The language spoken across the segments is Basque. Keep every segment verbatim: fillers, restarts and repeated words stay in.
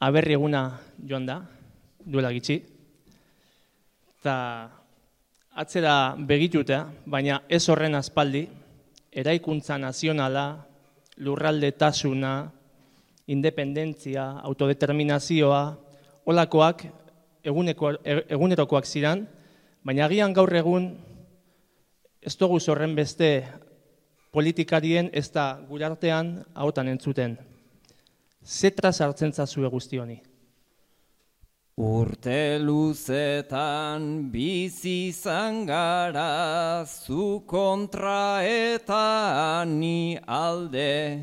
aberri eguna joan da, duela gitxi, eta atzera begituta, baina ez horren aspaldi, eraikuntza nazionala, lurraldetasuna, independentzia, autodeterminazioa, holakoak eguneko, egunerokoak ziren, baina agian gaur egun ez dugu zorren beste politikarien ez da gure artean ahotan entzuten. Zetra sartzen zazue guzti honi? Urte luzetan bizi izan gara, zu kontra eta ni alde.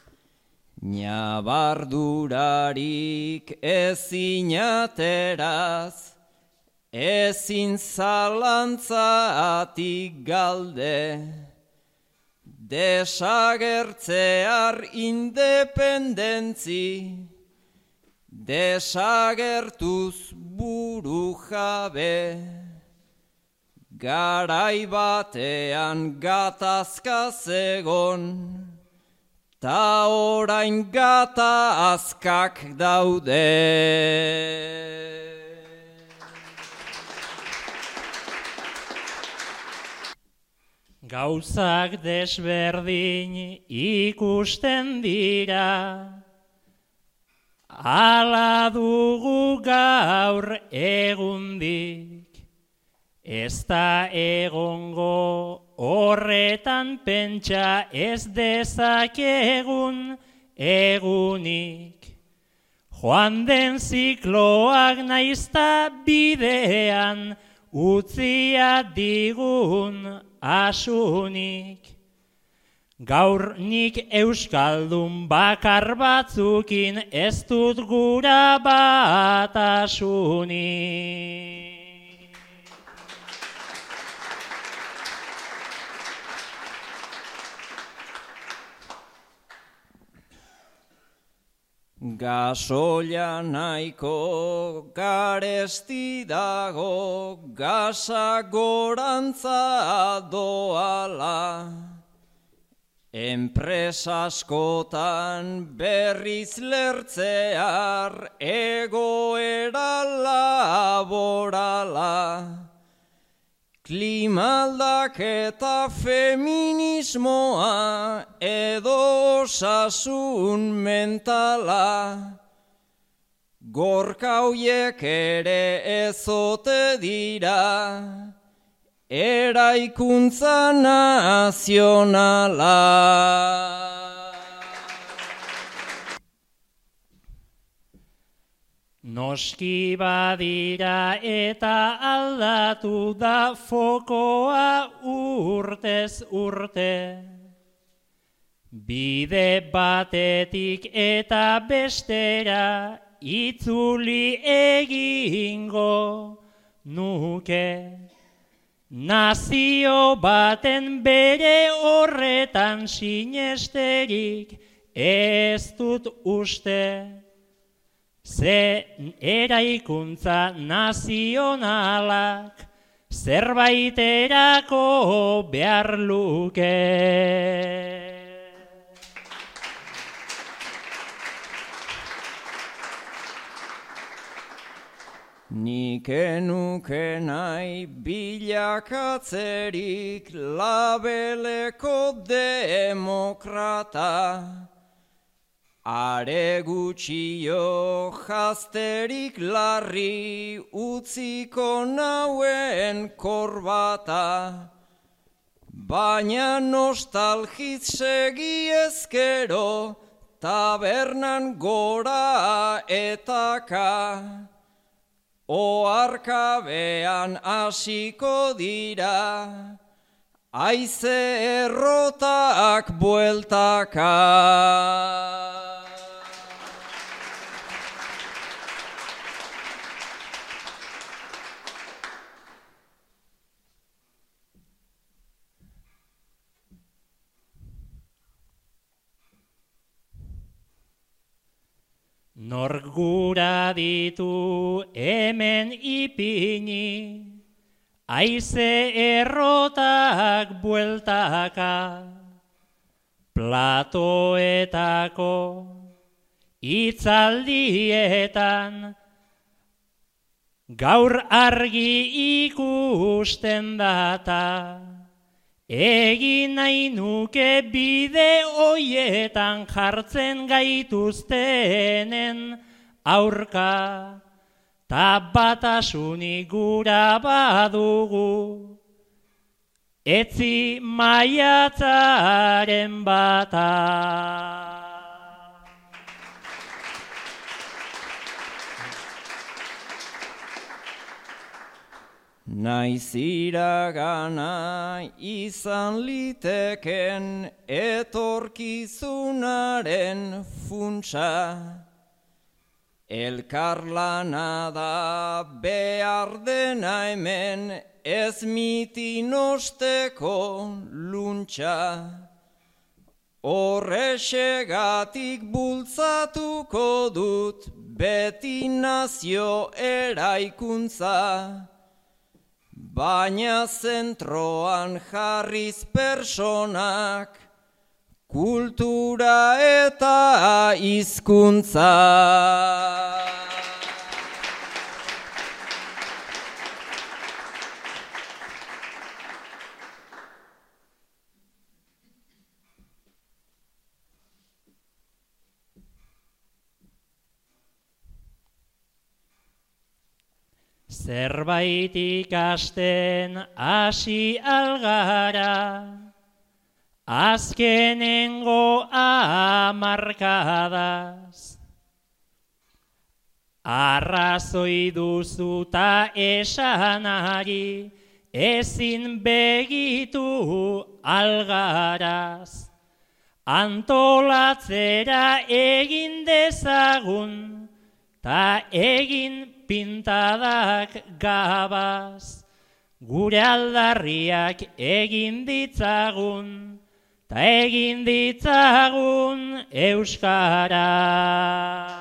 Ñabardurarik ezin ateraz, ezin zalantzatik galde. Desagertzear independentzi, desagertuz buru jabe. Garai batean gatazka zegon, ta orain gatazkak daude. Gauzak desberdin ikusten dira, hala dugu gaur egundik, ez da egongo horretan pentsa ez dezakegun egunik. Joan den zikloak naizta bidean utzia digun asunik. Gaur nik euskaldun bakar batzukin ez dut gura batasunik. Gasoila nahiko garesti dago, gasa gorantza doala. Enpresa askotan berriz lertzear egoera laborala. Klimaldaketa feminismoa edo osasun mentala. Gorka hauiek ere ezote dira, eraikuntza nazionala. Noski badira eta aldatu da fokoa urtez urte. Bide batetik eta bestera itzuli egingo nuke. Nazio baten bere horretan sinesterik ez dut uste. Ze eraikuntza nazionalak zerbaiterako behar luke. Nik enuke nahi bilakatzerik labeleko demokrata. Are gutxio jazterik larri utziko nauen korbata. Baina nostalgiz segi ezkero tabernan gora etaka. Oarkabean hasiko dira, haize errotak bueltaka. Nork gura ditu hemen ipini, haize errotak bueltaka. Platoetako hitzaldietan, gaur argi ikusten data, egin nahi nuke bide hoietan jartzen gaituztenen aurka, ta batasunik gura badugu, etzi maiatzaren bata. Naiz iragana izan liteken etorkizunaren funtsa, elkarlana da behar dena hemen ez mitin osteko luntxa. Horrexegatik bultzatuko dut beti nazio eraikuntza, baina zentroan jarriz personak, kultura eta hizkuntza. Zerbait ikasten hasi algara, azkenengo hamarkadaz. Arrazoi duzu ta esanari, ezin begitu algaraz. Antolatzera egin dezagun, ta egin pintadak gabaz, gure aldarriak egin ditzagun, ta egin ditzagun euskara.